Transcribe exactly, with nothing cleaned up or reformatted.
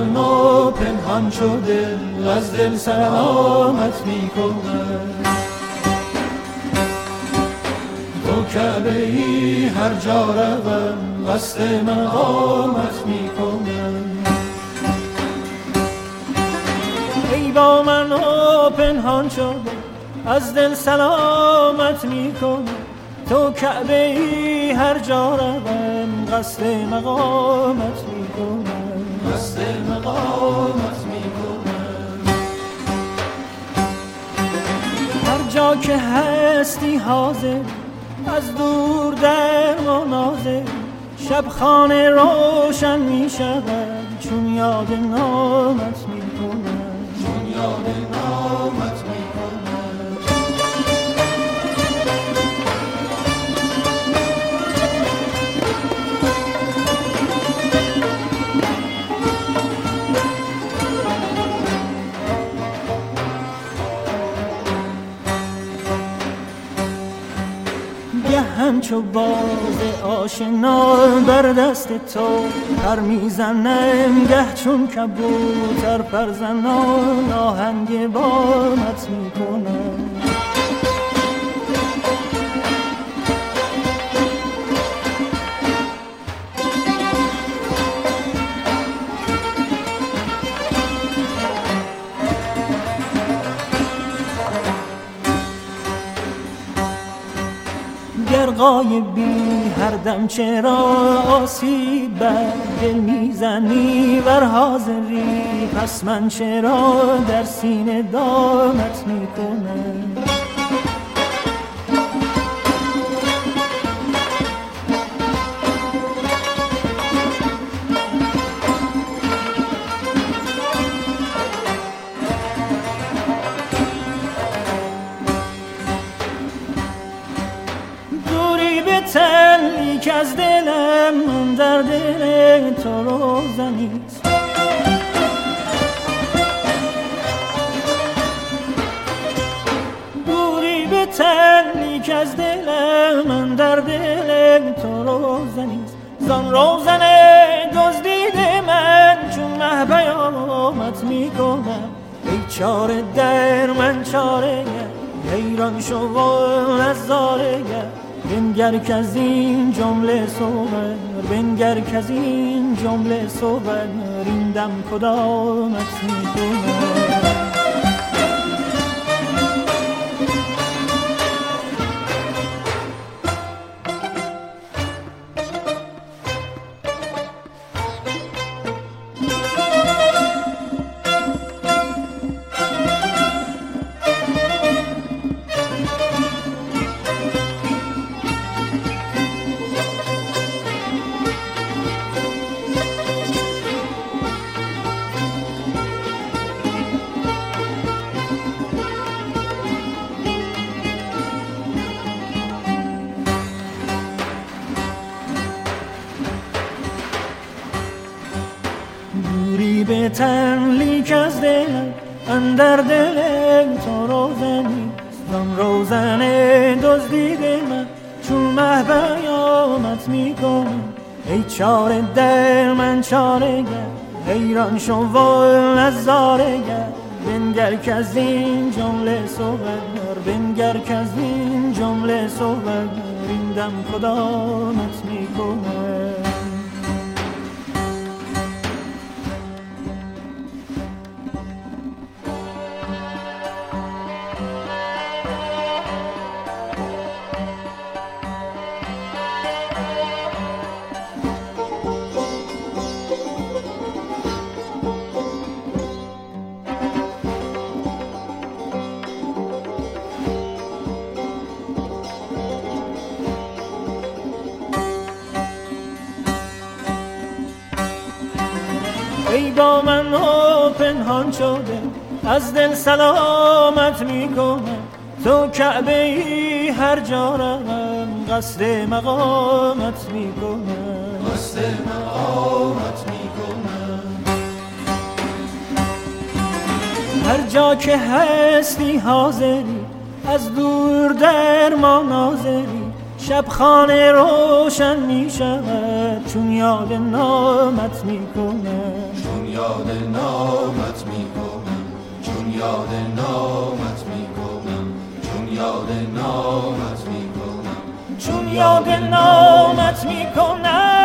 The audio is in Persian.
من و پنهان شده از دل سلامت میکنم. تو کعبه ای هر جا روم قصد مقامت میکنم. ای با من و پنهان شده از دل سلامت میکنم. تو کعبه ای هر جا روم قصد مقامت میکنم. قصد مقامت میکنم. هر جا که هستی حاضر از دور در مناظر شب خانه روشن می شود چون یاد نامت می کنم. چون یاد نامت می کنم. گه همچو باز آشنا بر دست تو پر میزنم، گه چون کبوتر پرزنان آهنگ بامت میکنم. گر غایبی هر دم چرا آسیب بر دل میزنی، ور حاضری پس من چرا در سینه دامت میکنم. تنی که از دلم در دل تو روزنیست. دوری به تنی که از دلم در دل تو روزنیست. زان روزن دزدیده من چون مه پیامت میکنم. ای چاره در من چاره گر حیران شو و نظاره گر. بنگر که از این جمله صور بنگر که از این جمله صور این دم کدامت میکنم. دوری به تن لیک از دل اندر دل تو روزنیست. زان روزن دزدیده من چون مه پیامت میکنم. ای چاره در من چاره گر حیران شو و نظاره گر. بنگر که از این جمله صور بنگر که از این جمله صور این دم کدامت میکنم. ای با من و پنهان شده از دل سلامت میکنم. تو کعبه ای هر جا روم قصد مقامت میکنم. قصد مقامت میکنم. هر جا که هستی حاضری از دور در ما ناظری. شب خانه روشن می شود چون یاد نامت می کنم. یاد نامت میکنم، چون یاد نامت میکنم، چون یاد نامت میکنم، چون یاد نامت میکنم.